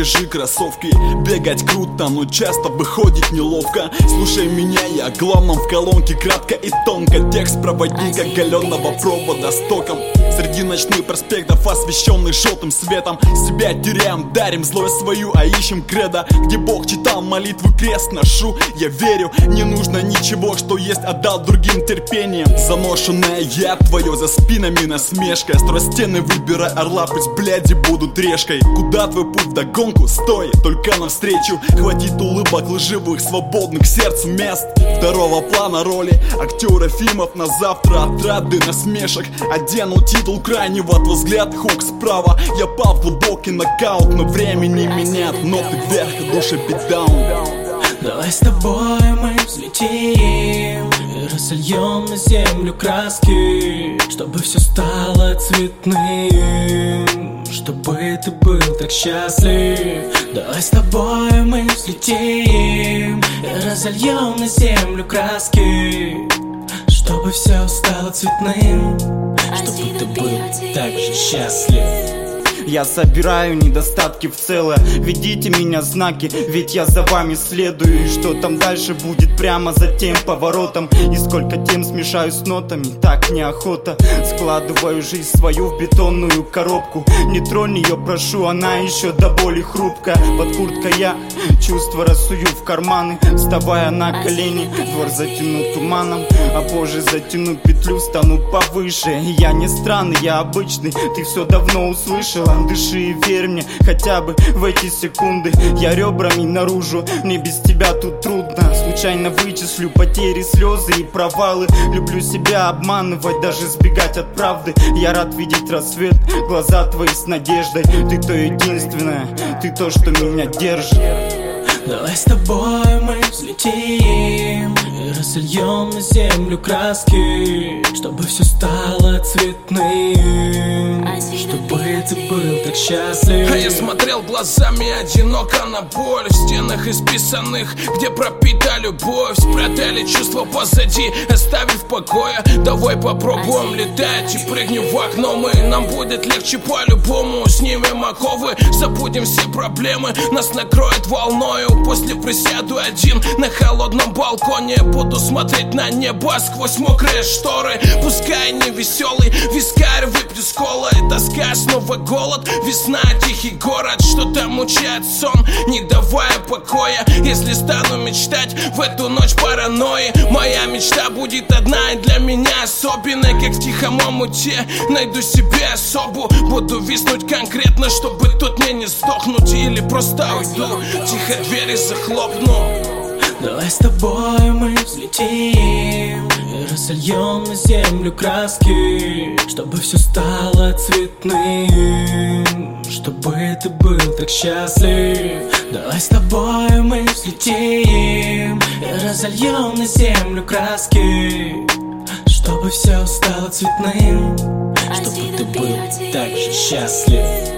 Держи кроссовки, бегать круто, но часто выходит неловко. Слушай меня, я о главном в колонке, кратко и тонко. Текст проводника галенного провода с током. Среди ночных проспектов, освещенных желтым светом, себя теряем, дарим злость свою, а ищем кредо. Где Бог читал молитву, крест ношу. Я верю, не нужно ничего, что есть, отдал другим терпением. Заношенное я твое, за спинами насмешка. Строй стены, выбирай орла, пусть бляди будут решкой. Куда твой путь вдогонку? Стой, только навстречу. Хватит улыбок лживых, свободных сердцу мест. Второго плана роли актера фильмов на завтра, отрады насмешек. Одену титул крайнего, твой взгляд хук справа. Я пал в глубокий нокаут, но времени меняет ноты вверх, душа битдаун. Давай с тобой мы взлетим и разольем на землю краски, чтобы все стало цветным, чтобы ты был так счастлив. Давай с тобой мы взлетим и разольем на землю краски, чтобы все стало цветным, чтобы ты был так же счастлив. Я собираю недостатки в целое. Ведите меня знаки, ведь я за вами следую. И что там дальше будет прямо за тем поворотом. И сколько тем смешаю с нотами, так неохота. Складываю жизнь свою в бетонную коробку. Не тронь ее, прошу, она еще до боли хрупкая. Под курткой я чувства рассую в карманы. Вставая на колени, двор затяну туманом. А позже затяну петлю, стану повыше. Я не странный, я обычный, ты все давно услышала. Дыши и верь мне хотя бы в эти секунды. Я ребрами наружу, мне без тебя тут трудно. Случайно вычислю потери, слезы и провалы. Люблю себя обманывать, даже сбегать от правды. Я рад видеть рассвет, глаза твои с надеждой. Ты то единственное, ты то, что меня держит. Давай с тобой мы взлетим и разольем на землю краски, чтобы все стало цветным, чтобы ты был так счастлив. А я смотрел глазами одиноко на боль в стенах исписанных, где пропита любовь. Спрятали чувства позади, оставив в покое. Давай попробуем летать и прыгнем в окно мы. Нам будет легче по-любому. Снимем оковы, забудем все проблемы. Нас накроет волною. После присяду один на холодном балконе. Буду смотреть на небо сквозь мокрые шторы. Пускай не веселый вискарь, выпью с колой. Тоска, снова голод, весна, тихий город. Что-то мучает сон, не давая покоя. Если стану мечтать в эту ночь паранойи, моя мечта будет одна и для меня особенная. Как в тихом омуте найду себе особу. Буду виснуть конкретно, чтобы тут мне не сдохнуть. Или просто уйду, тихо двери захлопну. Давай с тобой мы взлетим и разольем на землю краски, чтобы все стало цветным, чтобы ты был так счастлив. Давай с тобой мы взлетим и разольем на землю краски, чтобы все стало цветным, чтобы ты был так же счастлив.